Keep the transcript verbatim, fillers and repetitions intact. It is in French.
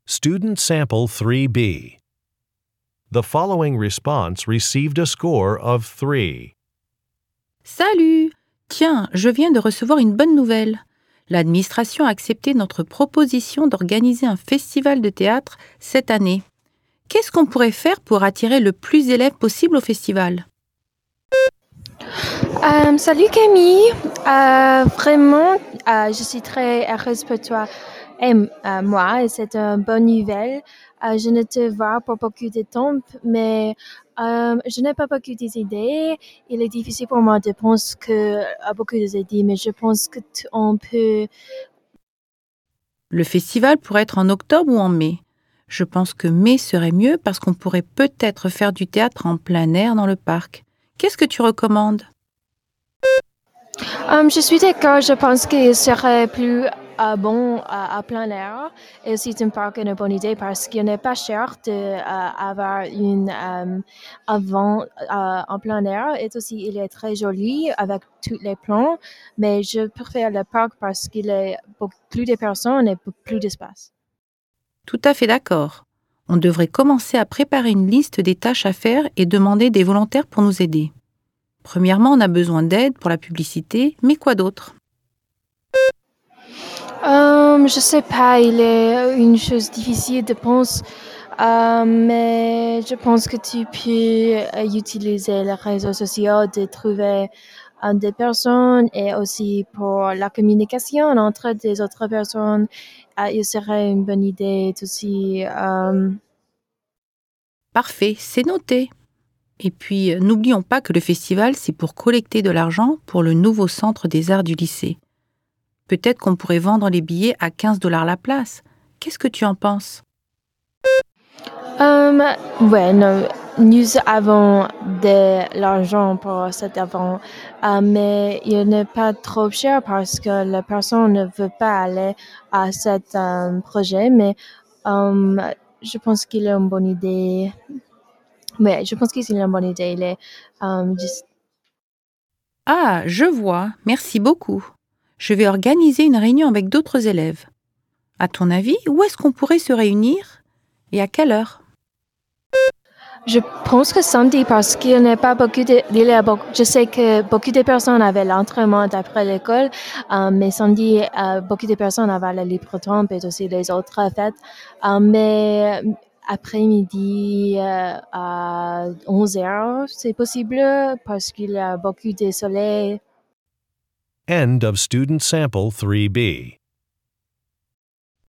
Student Sample three B. The following response received a score of three. Salut! Tiens, je viens de recevoir une bonne nouvelle. L'administration a accepté notre proposition d'organiser un festival de théâtre cette année. Qu'est-ce qu'on pourrait faire pour attirer le plus d'élèves possible au festival? Euh, salut Camille, Euh, vraiment, euh, je suis très heureuse pour toi et euh, moi, et c'est une bonne nouvelle. Euh, je ne te vois pas beaucoup de temps, mais euh, je n'ai pas beaucoup d'idées. Il est difficile pour moi de penser que, à beaucoup d'idées, mais je pense que t- on peut. Le festival pourrait être en octobre ou en mai. Je pense que mai serait mieux parce qu'on pourrait peut-être faire du théâtre en plein air dans le parc. Qu'est-ce que tu recommandes? Euh, je suis d'accord, je pense qu'il serait plus euh, bon à, à plein air. Et aussi, tu me parles une bonne idée parce qu'il n'est pas cher d'avoir une euh, avant euh, en plein air. Et aussi, il est très joli avec tous les plans. Mais je préfère le parc parce qu'il y a beaucoup plus de personnes et beaucoup plus d'espace. Tout à fait d'accord. On devrait commencer à préparer une liste des tâches à faire et demander des volontaires pour nous aider. Premièrement, on a besoin d'aide pour la publicité, mais quoi d'autre? Euh, je sais pas, il est une chose difficile de penser, euh, mais je pense que tu peux euh, utiliser les réseaux sociaux de trouver euh, des personnes et aussi pour la communication entre des autres personnes, euh, il serait une bonne idée aussi. Euh, Parfait, c'est noté. Et puis, euh, n'oublions pas que le festival, c'est pour collecter de l'argent pour le nouveau centre des arts du lycée. Peut-être qu'on pourrait vendre les billets à quinze dollars la place. Qu'est-ce que tu en penses? Um, ouais, non, nous avons de l'argent pour cet avant, euh, mais il n'est pas trop cher parce que la personne ne veut pas aller à cet euh, projet, mais um, je pense qu'il est une bonne idée. Ouais, je pense qu'il est une bonne idée. Il est, um, juste- Ah, je vois, merci beaucoup. Je vais organiser une réunion avec d'autres élèves. À ton avis, où est-ce qu'on pourrait se réunir? Et à quelle heure? Je pense que samedi, parce qu'il n'y a pas beaucoup de, il y a beaucoup, je sais que beaucoup de personnes avaient l'entraînement après l'école, euh, mais samedi, euh, beaucoup de personnes avaient le libre temps et aussi les autres fêtes. Euh, mais après-midi, euh, à onze heures, c'est possible parce qu'il y a beaucoup de soleil. End of Student Sample three B.